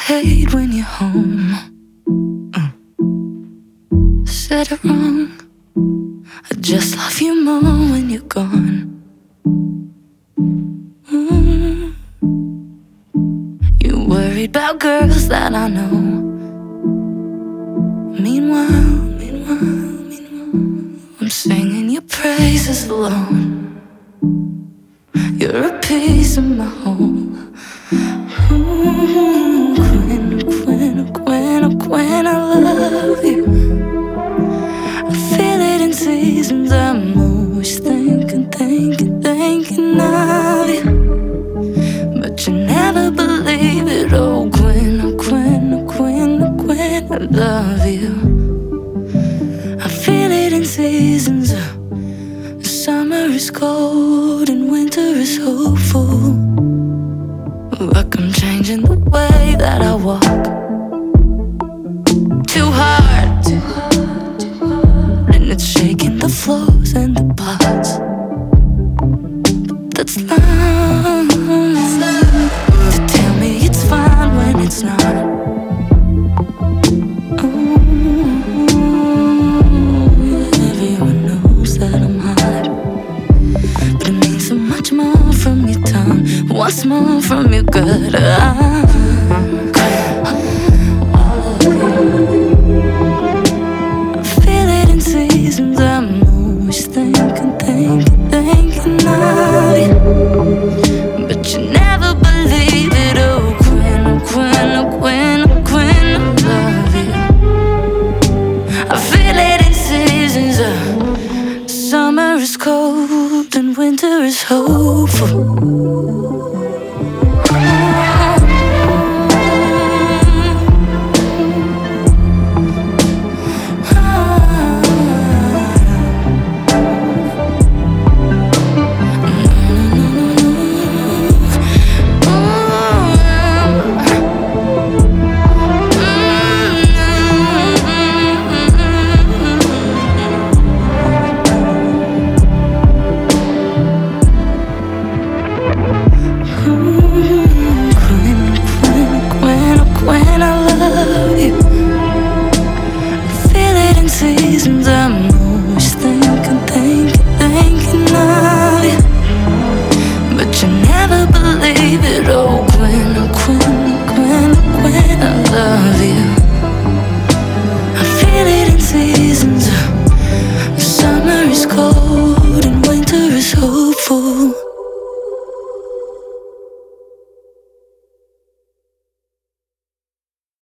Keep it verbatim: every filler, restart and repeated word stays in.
hate when you're home. uh. Said it wrong. I just love you more when you're gone. mm. You worried about girls that I know. Meanwhile, meanwhile, meanwhile, I'm singing your praises alone. You're a piece of my home. Ooh, Gwen, Gwen, Gwen, Gwen, I love you. I feel it in seasons. I'm always thinking, thinking, thinking of you, but you never believe it. Oh, Gwen, oh, Gwen, oh, Gwen, oh, Gwen, I love you. I feel it in seasons. Summer is cold and winter is hopeful. Like I'm changing the way that I walk. Too hard, too hard, too hard, and it's shaking the floors and the pots. But that's love. To tell me it's fine when it's not. Oh, everyone knows that I'm hot, but it means so much more from your tongue, what's more from your gut. I, I feel it in seasons. I'm always thinking, thinking, thinking of you, but you never believe it. Oh, Gwen, oh, Gwen, oh, Gwen, oh, Gwen, I love you. I feel it in seasons. uh, Summer is cold and winter is hopeful.